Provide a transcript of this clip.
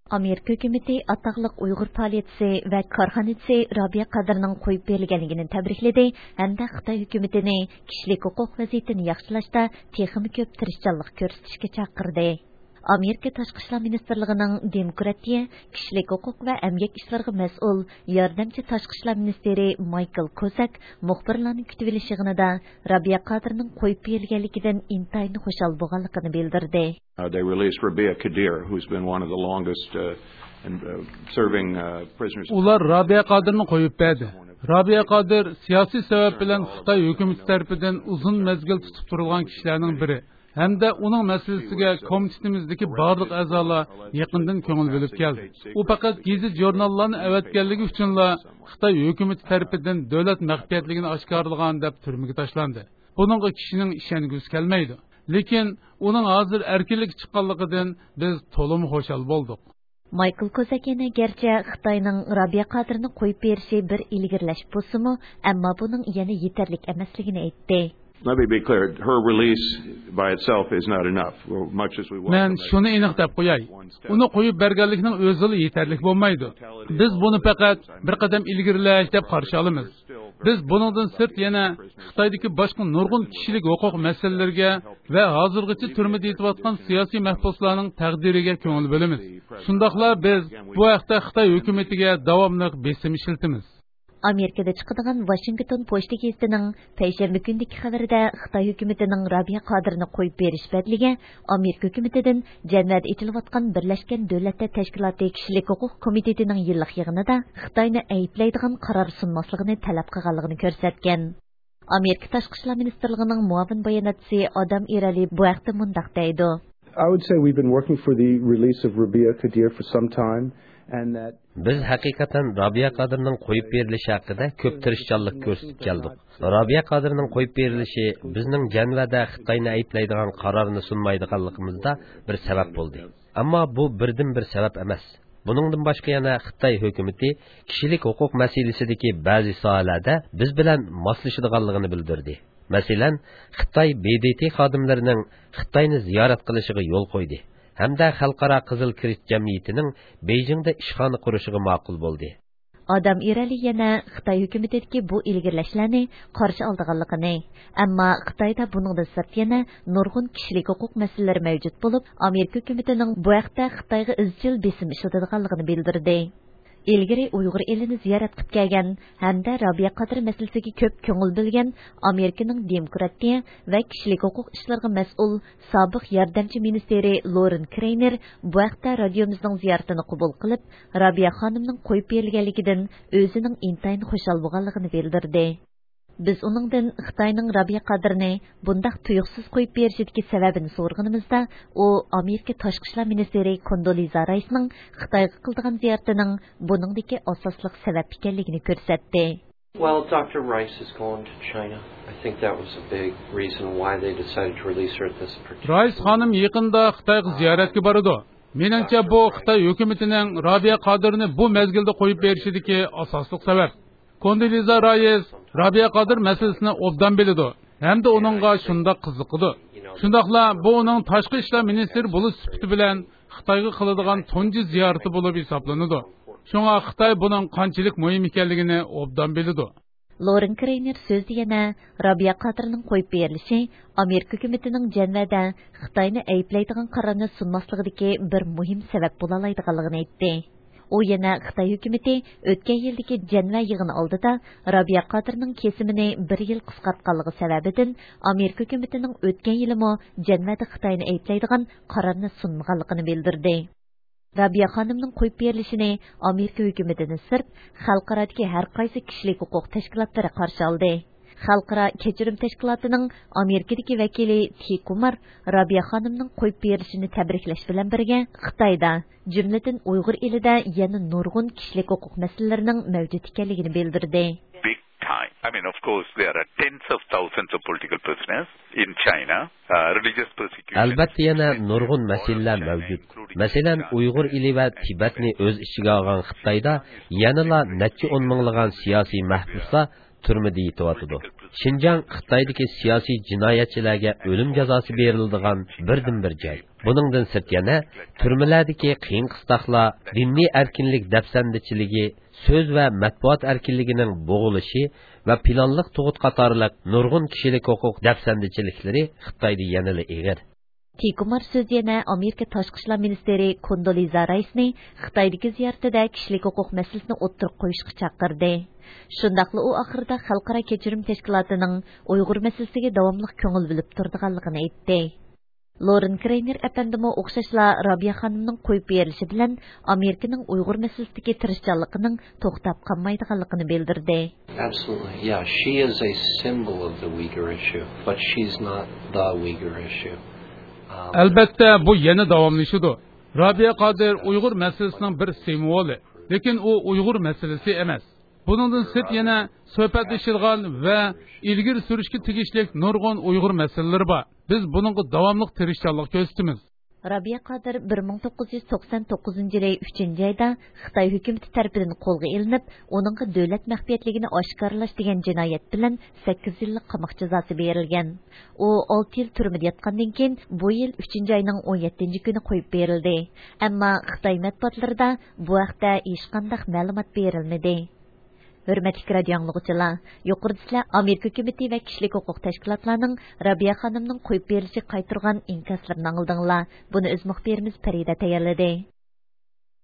Amerika hökuməti ataqlıq Uyğur politsiyası və karxanıçısı Rabia Qadirning qoyub berilganligini təbrikledi, hamda Xitoy hökumətini kişilik hüquq vəziyyətini yaxşılashda texnik köp tirishchanlik ko'rsatishga chaqirdi. Amerika Tashqi ishlar ministrligining demokratiya, kishilik huquq va emgak ishlariga mas'ul yordamchi tashqi ishlar ministri Michael Kozak muxbirlarni kutib olish yig'inida Rabia Qadirning qo'yib berilganligidan intayin xushal bo'lganligini bildirdi. They released Rabia Qadir, who's been one of the longest serving prisoners. Ular Rabia Qadirni qo'yib berdi. Rabia Qadir siyosiy sabab bilan Xitoy hukumati tomonidan uzun mezgil tutib turilgan kishilarning biri. Hamda uning masalasiga komitetimizdagi barliq a'zolar yaqindan ko'ngil bo'lib keldi. U faqat gazet jurnallarni avatganligi uchunla Xitoy hukumati tomonidan davlat maxfiyatligini oshkorlagan deb turmaga tashlandi. Buningga kishining ishongisi kelmaydi. Lekin uning hozir erkinlik chiqqanligidan biz to'liq xushal bo'ldik. Michael Kozak yana garchi Xitoyning Rabia Qadirni qo'yib berishi bir ilgirlash bo'lsa-mu, ammo buning yana yetarli emasligini aytdi. Let me be clear, her release by itself is not enough. Much as we want. Men shuni aniq deb qo'yay. Uni qo'yib berganlikning o'zi yetarli bo'lmaydi. Biz buni faqat bir qadam ilgirlash deb qarshi olamiz. Biz buningdan sirt yana Xitoydagi boshqa nurg'un kishilik huquq masalalariga va hozirgacha turmada yetayotgan siyosiy mahbuslarning taqdiriga ko'ngil bo'lamiz. Shundaqla biz bu vaqtda Xitoy hukumatiga davomli besim ishlatamiz. Amerikada chiqadigan Washington Post gazetining payshanba kundagi xabarida Xitoy hukumatining Rabia Qadirni qo'yib berish badliga Amerika hukumatidan jannat etilayotgan Birlashgan Davlatlar Tashkiloti kishilik huquq komitetining yillik yig'inida Xitoyni ayblaydigan qaror sunmasligini talab qilganligini ko'rsatgan. Amerika Tashqi ishlar ministrligining muavin bayonotchisi Adam Irali bu haqda mundaq deydi. I would say we've been working for the release of Rabia Qadir for some time. Biz haqiqatan Rabia Qadirning qo'yib berilishi haqida ko'p tirishchanlik ko'rsatib keldik. Rabia Qadirning qo'yib berilishi bizning janvada Xitoyni ayblaydigan qarorni sunmaydiganligimizda bir sabab bo'ldi. Ammo bu birdan bir sabab emas. Buningdan boshqa yana Xitoy hukumatı kishilik huquq masalasidagi ba'zi sohalarda biz bilan moslashadiganligini bildirdi. Masalan, Xitoy BDT xodimlarining Xitoyni ziyorat qilishiga yo'l qo'ydi. Hamda Xalqaro Qizil Kirist jamiyatining Beijingda ishxona qurishiga ma'qul bo'ldi. Adam Irali yana Xitoy hukumatidagi bu ilgirlashlarni qarshi olganligini, ammo Xitoyda buningdan sirt yana nurg'un kishilik huquq masalalari mavjud bo'lib, Amerika hukumatining bu haqda Xitoyga izchil besim ishlatadiganligini bildirdi. Ilgari Uyg'ur elini ziyorat qilib kelgan hamda Rabia Qadir masalasiga ko'p ko'ngil bilgan Amerikaning demokratiya va kishilik huquq ishlariga mas'ul sobiq yordamchi ministri Loren Kreyner bu haqda radiomizning ziyoratini qabul qilib, Rabia xonimning qo'yib berilganligidan o'zining intayin xushal bo'lganligini bildirdi. Biz uningdan Xitoyning Rabia Qadirni bundaq tuyuqsiz qo'yib berishidagi sababini so'rganimizda, u Amerika Tashqi ishlar ministri Condoleezza Rice'ning Xitoyga qildigan ziyaratining buningdagi asosliq sabab ekanligini ko'rsatdi. Well, Dr. Rice is going to China. I think that was a big reason why they decided to release her at this particular. Rice xonim yaqinda Xitoyga ziyoratga boradi. Meningcha bu Xitoy hukumatining Rabia Qadirni bu mezgilda qo'yib berishidagi asosliq sabab. Condoleezza Rice Rabia Qadir masalasini obdan biladi. Hamda uningga shunda qiziqdi. Shundaqla bu uning tashqi ishlar ministri bo'lish sifati bilan Xitoyga qiladigan tunji ziyorati bo'lib hisoblanadi. Shunga Xitoy buning qanchalik muhim ekanligini obdan biladi. Loren Kreyner so'zda yana Rabia Qadirning qo'yib berilishi Amerika hukumatining janvada Xitoyni ayblaydigan qarorni sunmasligidagi bir muhim sabab bo'la oladiganligini aytdi. U yana Xitoy hukumati o'tgan yildagi janva yig'ini oldida Rabia Qadirning kesimini 1 yil qisqartganligi sababidan Amerika hukumatining o'tgan yilimi janvada Xitoyni ayblaydigan qarorni sunmaganligini bildirdi. Rabia xonimning qo'yib berilishini Amerika hukumatining sirt xalqarodagi har qaysi kishilik huquq tashkilotlari qarshi oldi. Xalqaro kechirim tashkilotining Amerikadagi vakili T. Kumar Rabia xonimning qo'yib berilishini tabriklash bilan birga Xitoyda, jumladan Uyg'ur elida yana nurg'un kishilik huquq masalalarining mavjud ekanligini bildirdi. I mean, of course, there are tens of thousands of political prisoners in China. Religious persecution. Albatta yana nurg'un masalalar mavjud. Masalan, Uyg'ur eli va Tibetni o'z ichiga olgan Xitoyda yanala necha 10 minglagan siyosiy mahbuslar turmada yetayotdi. Шинжаң Xitoydagi siyosiy jinoyatchilarga o'lim jazosi beriladigan birdan-bir joy. Buningdan sirt yana turmalardagi qiyin qistoqlar, diniy erkinlik dafsandichiligi, so'z va matbuot erkinligining bo'g'ilishi va planliq tug'ut qatorliq nurg'un kishilik huquq dafsandichiliklari Xitoyda yanada eg'ir. Kikumar so'z yana Amerika Tashqi ishlar ministri Kondoliza Raisni Xitoydagi ziyoratida kishilik huquq masalasini o'ttirib qo'yishga chaqirdi. Shundaqla u oxirida xalqaro kechirim tashkilotining Uyg'ur masalasiga davomli ko'ngil bilib turganligini aytdi. Loren Kreyner apandimo o'xshashla Robiya xonimning qo'yib berilishi bilan Amerikaning Uyg'ur masalasidagi tirishchanligining to'xtab qolmaydiganligini bildirdi. Absolutely. Yeah, she is a symbol of the Uyghur issue, but she's not the Uyghur issue. Albatta bu yana davomlashidir. Robiya Qodir Uyg'ur masalasining bir simvoli, lekin u Uyg'ur masalasi emas. Buningdan sirt yana suhbatlashilgan va ilgari surishga tegishli nurg'un Uyg'ur masalalar bor. Biz buningga davomli tirishchanlik ko'rsatamiz. Robiya Qodir 1999 yili 3-oyda Xitoy hukumati tomonidan qo'lga olinib, uningga davlat maxfiyatligini oshkorlash degan jinoyat bilan 8 yillik qamoq jazosi berilgan. U 6 yil turmada yotgandan keyin bu yil 3-oyning 17-kuni qo'yib berildi. Ammo Xitoy matbuotlarida bu haqda hech qanday ma'lumot berilmadi. Hürmetli radio anlıqçılar, yuqorida sizlar Amerika hukumati va kishilik huquq tashkilotlarining Robiya xonimning qo'yib berilishi qaytirgan inkaslarini angladinglar. Buni o'z muxbirimiz Farida tayyorladi.